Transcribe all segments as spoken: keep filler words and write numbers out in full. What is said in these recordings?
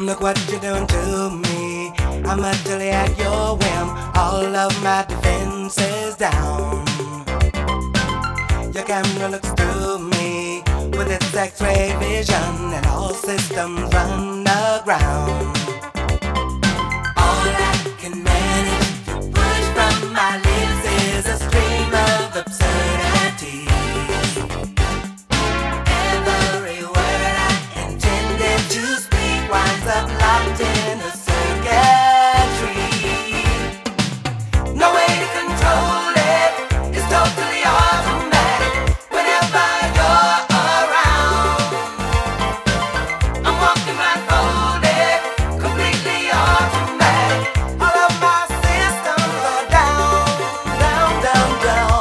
Look what you're doing to me. I'm utterly at your whim. All of my defenses down. Your camera looks through me with its X-ray vision, and all systems run aground. All I can manage to push from my lips is a stream of absurdities. Every word I intended to speak winds up locked in a circuitry. No way to control it, it's totally automatic. Whenever you're around, I'm walking blindfolded, completely automatic. All of my systems are down, down, down, down.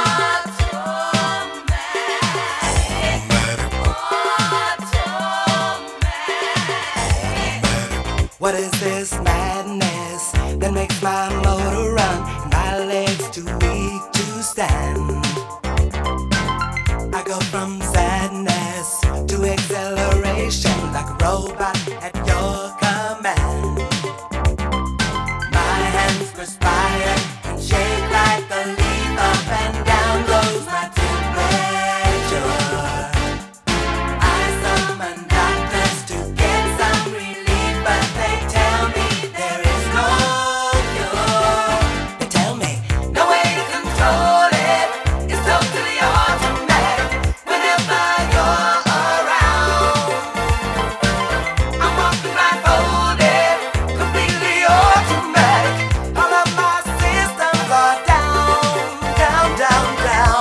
What is this madness that makes my motor run and my legs too weak to stand? I go from sadness to acceleration like a robot at your command. My hands perspire and shake like a leaf. Up and down goes my temperature. I summon doctors to get some relief, but they tell me there is no cure. They tell me no way to control it, it's totally automatic. Whenever you're around, I'm walking blindfolded, completely automatic. All of my systems are down, down, down, down.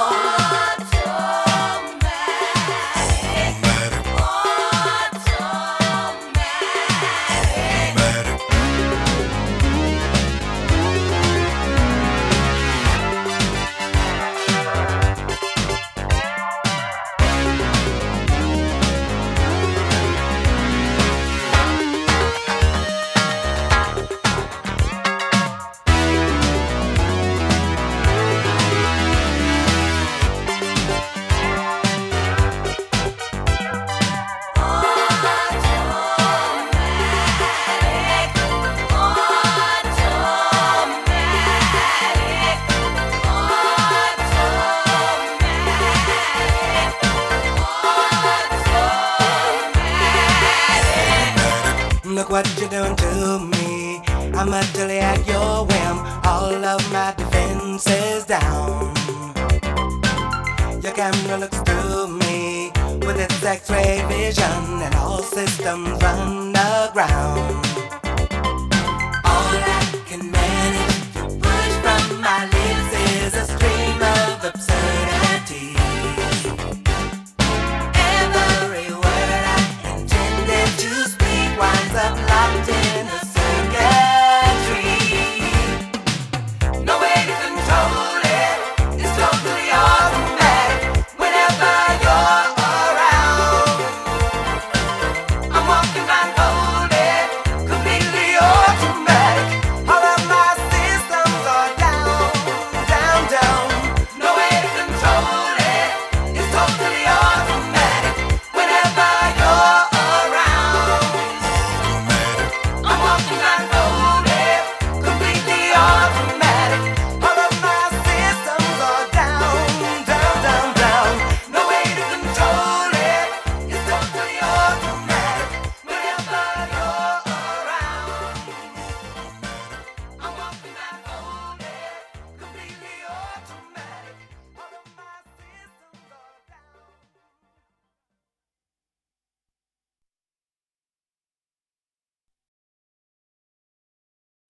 Look what you're doing to me. I'm utterly at your whim. All of my defenses down. Your camera looks through me with its X-ray vision, and all systems run aground.